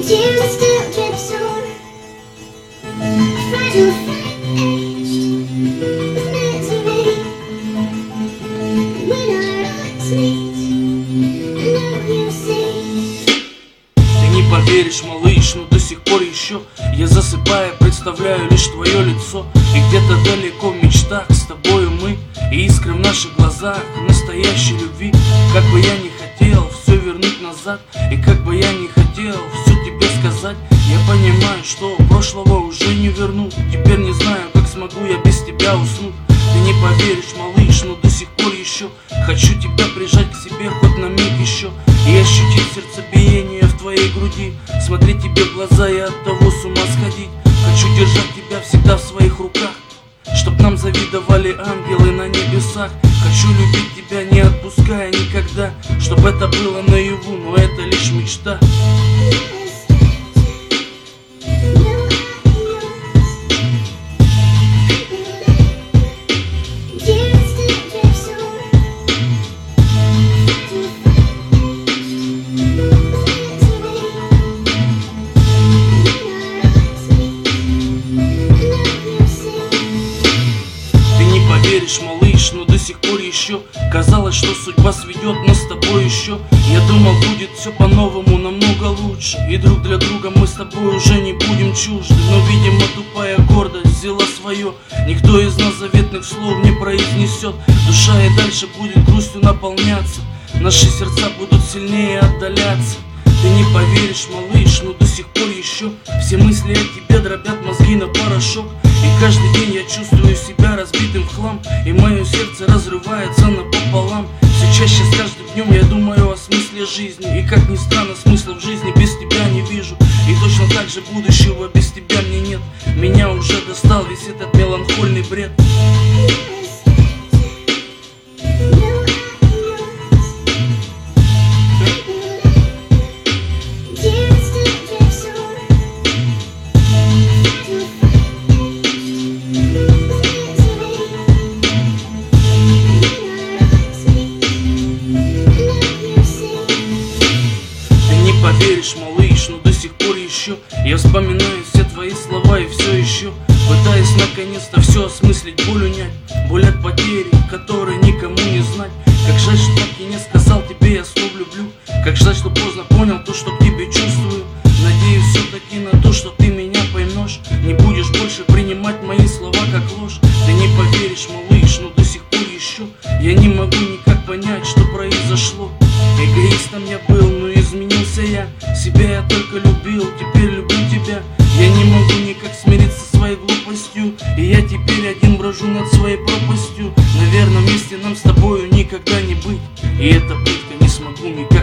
Tears still drips on, fragile edged with misery. When our eyes meet, I know you see. Ты не поверишь, малыш, но до сих пор еще я, засыпая, представляю лишь твое лицо. И где-то далеко в мечтах с тобою мы, и искры в наших глазах настоящей любви. Как бы я не хотел все вернуть назад, и как бы я не хотел все тебе сказать, я понимаю, что прошлого уже не вернуть. Теперь не знаю, как смогу я без тебя уснуть. Ты не поверишь, малыш, но до сих пор еще хочу тебя прижать к себе хоть на миг еще, и ощутить сердцебиение в твоей груди, смотреть тебе в глаза и от того с ума сходить. Хочу держать тебя всегда в своих руках, чтоб нам завидовали ангелы на небесах. Хочу любить тебя, не отпуская никогда, чтоб это было наяву, но это лишь мечта. Веришь, малыш, но до сих пор еще казалось, что судьба сведет нас с тобой еще. Я думал, будет все по-новому, намного лучше, и друг для друга мы с тобой уже не будем чужды. Но, видимо, тупая гордость взяла свое, никто из нас заветных слов не произнесет. Душа и дальше будет грустью наполняться, наши сердца будут сильнее отдаляться. Ты не поверишь, малыш, но до сих пор еще все мысли о тебе дробят мозги на порошок. И каждый день я чувствую себя разбитым в хлам, и мое сердце разрывается напополам. Все чаще с каждым днем я думаю о смысле жизни, и как ни странно, смысла в жизни без тебя не вижу. И точно так же будущего без тебя мне нет. Меня уже достал весь этот меланхольный бред. Поверишь, малыш, но до сих пор еще я вспоминаю все твои слова и все еще пытаюсь наконец-то все осмыслить, боль унять, боль от потери, которой никому не знать. Как жаль, что так и не сказал тебе я слов люблю, как жаль, что поздно понял то, что к тебе чувствую. Надеюсь все-таки на то, что ты меня поймешь, не будешь больше принимать мои слова как ложь. Ты не поверишь, малыш, но до сих пор еще я не могу никак понять, что произошло. Эгоистом я был, но изменился я, себя я только любил, теперь люблю тебя. Я не могу никак смириться со своей глупостью, и я теперь один брожу над своей пропастью. Наверное, вместе нам с тобою никогда не быть, и это пытка, не смогу никак